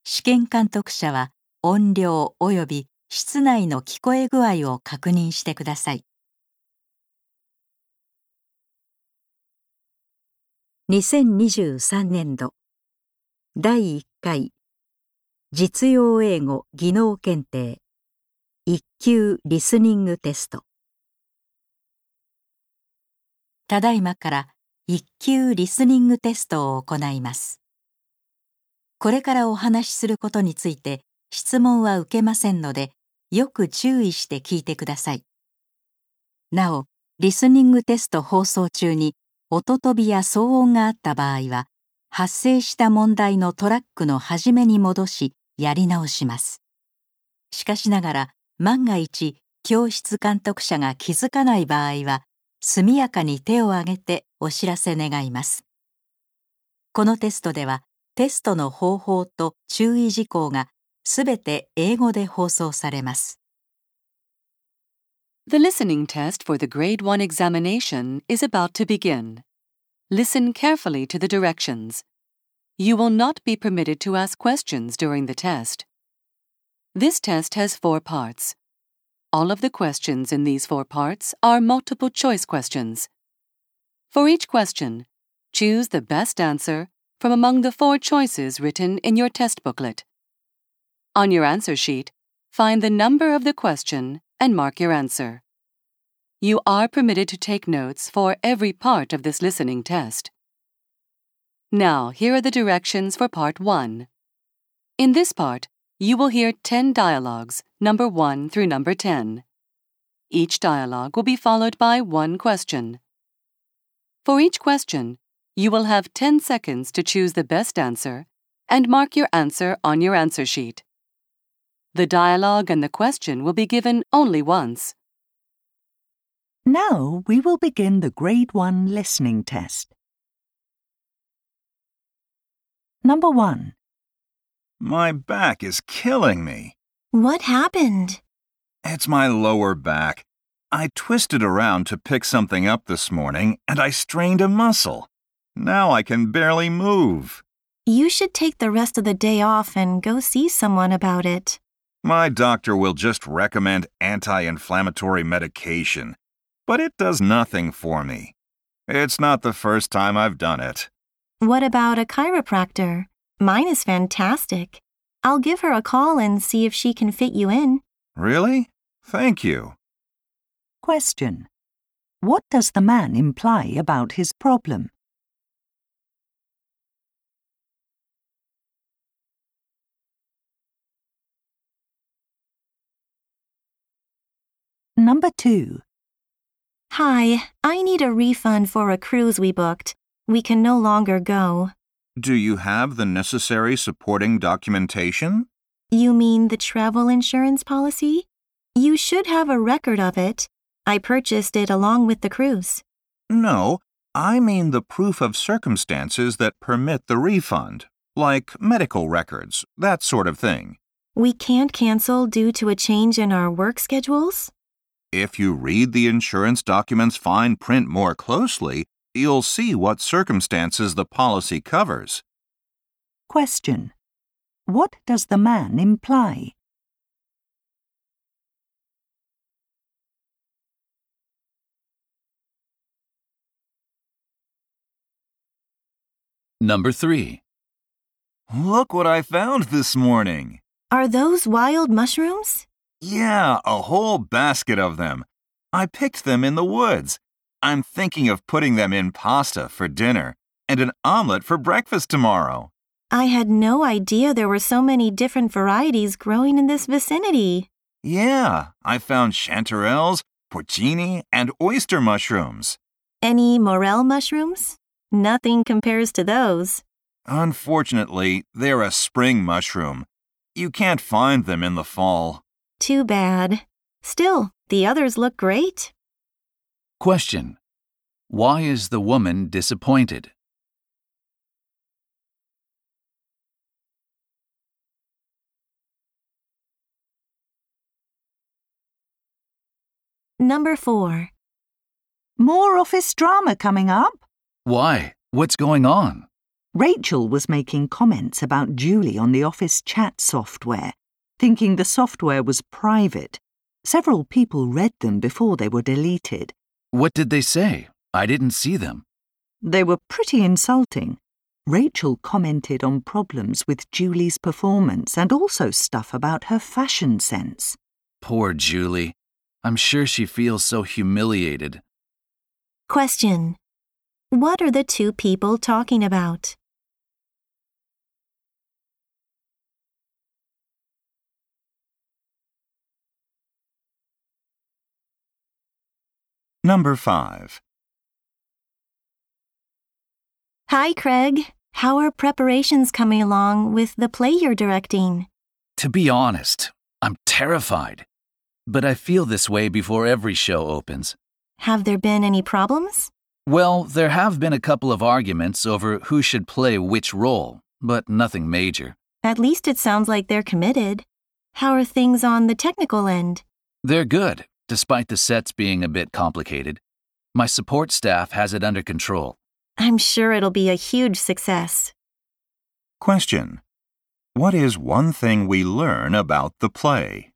試験監督者は音量及び室内の聞こえ具合を確認してください。2023年度第1回実用英語技能検定1級リスニングテスト。ただいまから1級リスニングテストを行います。これからお話しすることについて質問は受けませんので、よく注意して聞いてください。なお、リスニングテスト放送中に音飛びや騒音があった場合は、発生した問題のトラックの始めに戻し、やり直します。しかしながら、万が一、教室監督者が気づかない場合は、速やかに手を挙げてお知らせ願います。このテストでは、テストの方法と注意事項がすべて英語で放送されます。 The listening test for the Grade 1 examination is about to begin. Listen carefully to the directions. You will not be permitted to ask questions during the test. This test has 4 parts. All of the questions in these 4 parts are multiple choice questions. For each question, choose the best answer from among the 4 choices written in your test booklet. On your answer sheet, find the number of the question and mark your answer. You are permitted to take notes for every part of this listening test. Now, here are the directions for Part 1. In this part, you will hear 10 dialogues, number 1 through number 10. Each dialogue will be followed by 1 question. For each question, you will have 10 seconds to choose the best answer and mark your answer on your answer sheet. The dialogue and the question will be given only once. Now we will begin the Grade 1 listening test. Number 1. My back is killing me. What happened? It's my lower back. I twisted around to pick something up this morning and I strained a muscle. Now I can barely move. You should take the rest of the day off and go see someone about it. My doctor will just recommend anti-inflammatory medication, but it does nothing for me. It's not the first time I've done it. What about a chiropractor? Mine is fantastic. I'll give her a call and see if she can fit you in. Really? Thank you. Question. What does the man imply about his problem? Number 2. Hi, I need a refund for a cruise we booked. We can no longer go. Do you have the necessary supporting documentation? You mean the travel insurance policy? You should have a record of it. I purchased it along with the cruise. No, I mean the proof of circumstances that permit the refund, like medical records, that sort of thing. We can't cancel due to a change in our work schedules? If you read the insurance document's fine print more closely, you'll see what circumstances the policy covers. Question. What does the man imply? Number 3. Look what I found this morning. Are those wild mushrooms? Yeah, a whole basket of them. I picked them in the woods. I'm thinking of putting them in pasta for dinner and an omelet for breakfast tomorrow. I had no idea there were so many different varieties growing in this vicinity. Yeah, I found chanterelles, porcini, and oyster mushrooms. Any morel mushrooms? Nothing compares to those. Unfortunately, they're a spring mushroom. You can't find them in the fall. Too bad. Still, the others look great. Question. Why is the woman disappointed? Number 4. More office drama coming up? Why? What's going on? Rachel was making comments about Julie on the office chat software, thinking the software was private. Several people read them before they were deleted. What did they say? I didn't see them. They were pretty insulting. Rachel commented on problems with Julie's performance and also stuff about her fashion sense. Poor Julie. I'm sure she feels so humiliated. Question. What are the two people talking about? Number 5. Hi, Craig. How are preparations coming along with the play you're directing? To be honest, I'm terrified. But I feel this way before every show opens. Have there been any problems? Well, there have been a couple of arguments over who should play which role, but nothing major. At least it sounds like they're committed. How are things on the technical end? They're good, despite the sets being a bit complicated. My support staff has it under control. I'm sure it'll be a huge success. Question. What is one thing we learn about the play?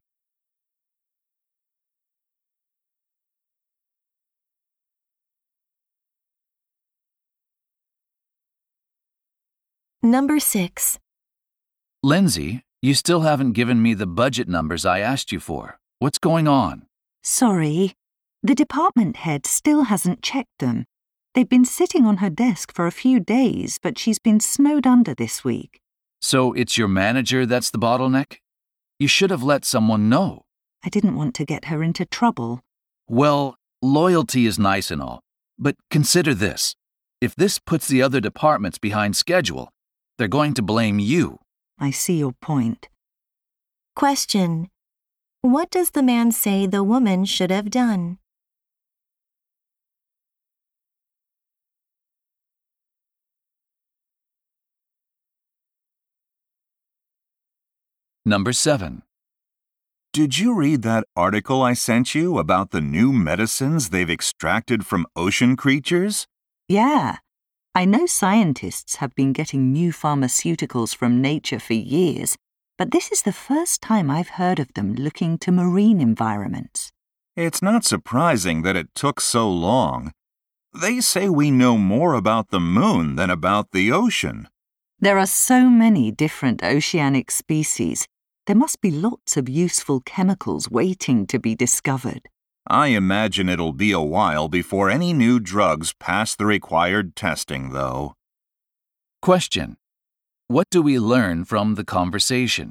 Number 6. Lindsay, you still haven't given me the budget numbers I asked you for. What's going on? Sorry. The department head still hasn't checked them. They've been sitting on her desk for a few days, but she's been snowed under this week. So it's your manager that's the bottleneck? You should have let someone know. I didn't want to get her into trouble. Well, loyalty is nice and all, but consider this. If this puts the other departments behind schedule, they're going to blame you. I see your point. Question. What does the man say the woman should have done? Number 7. Did you read that article I sent you about the new medicines they've extracted from ocean creatures? Yeah. I know scientists have been getting new pharmaceuticals from nature for years, but this is the first time I've heard of them looking to marine environments. It's not surprising that it took so long. They say we know more about the moon than about the ocean. There are so many different oceanic species. There must be lots of useful chemicals waiting to be discovered. I imagine it'll be a while before any new drugs pass the required testing, though. Question. What do we learn from the conversation?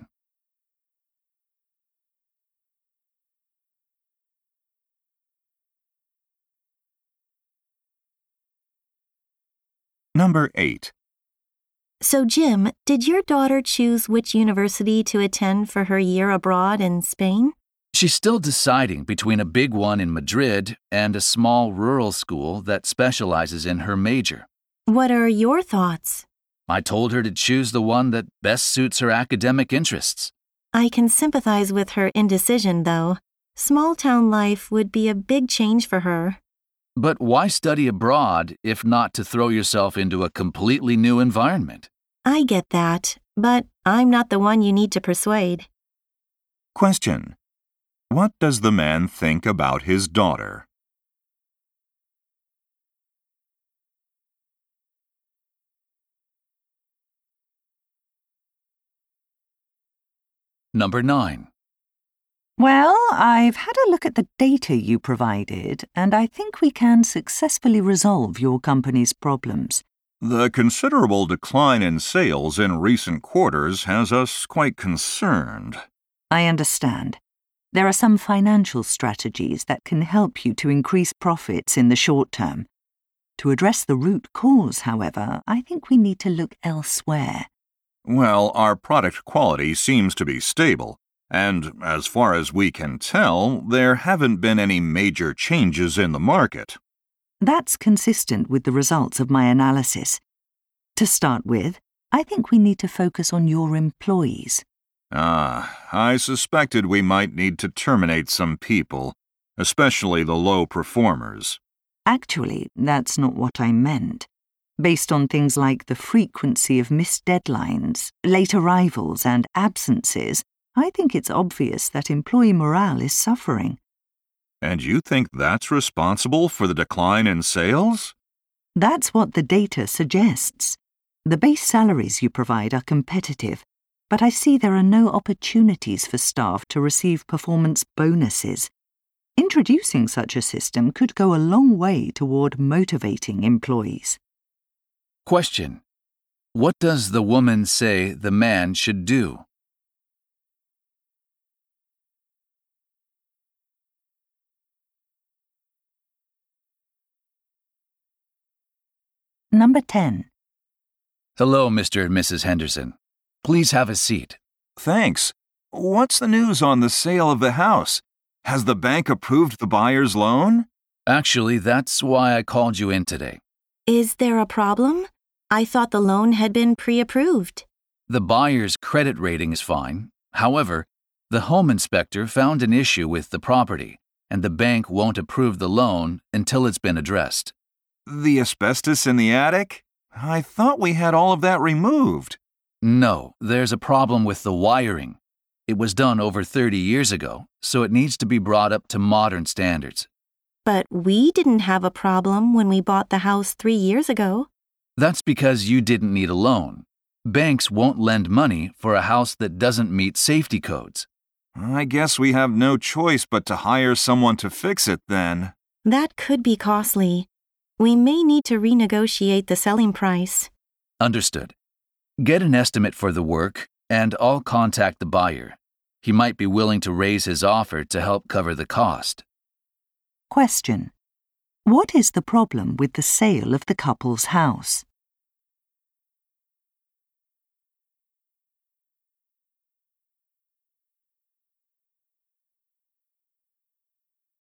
Number 8. So, Jim, did your daughter choose which university to attend for her year abroad in Spain? She's still deciding between a big one in Madrid and a small rural school that specializes in her major. What are your thoughts? I told her to choose the one that best suits her academic interests. I can sympathize with her indecision, though. Small-town life would be a big change for her. But why study abroad if not to throw yourself into a completely new environment? I get that, but I'm not the one you need to persuade. Question. What does the man think about his daughter? Number 9. Well, I've had a look at the data you provided, and I think we can successfully resolve your company's problems. The considerable decline in sales in recent quarters has us quite concerned. I understand. There are some financial strategies that can help you to increase profits in the short term. To address the root cause, however, I think we need to look elsewhere. Well, our product quality seems to be stable, and as far as we can tell, there haven't been any major changes in the market. That's consistent with the results of my analysis. To start with, I think we need to focus on your employees. I suspected we might need to terminate some people, especially the low performers. Actually, that's not what I meant. Based on things like the frequency of missed deadlines, late arrivals, and absences, I think it's obvious that employee morale is suffering. And you think that's responsible for the decline in sales? That's what the data suggests. The base salaries you provide are competitive, but I see there are no opportunities for staff to receive performance bonuses. Introducing such a system could go a long way toward motivating employees. Question. What does the woman say the man should do? Number 10. Hello, Mr. and Mrs. Henderson. Please have a seat. Thanks. What's the news on the sale of the house? Has the bank approved the buyer's loan? Actually, that's why I called you in today. Is there a problem? I thought the loan had been pre-approved. The buyer's credit rating is fine. However, the home inspector found an issue with the property, and the bank won't approve the loan until it's been addressed. The asbestos in the attic? I thought we had all of that removed. No, there's a problem with the wiring. It was done over 30 years ago, so it needs to be brought up to modern standards. But we didn't have a problem when we bought the house 3 years ago. That's because you didn't need a loan. Banks won't lend money for a house that doesn't meet safety codes. I guess we have no choice but to hire someone to fix it then. That could be costly. We may need to renegotiate the selling price. Understood. Get an estimate for the work, and I'll contact the buyer. He might be willing to raise his offer to help cover the cost. Question. What is the problem with the sale of the couple's house?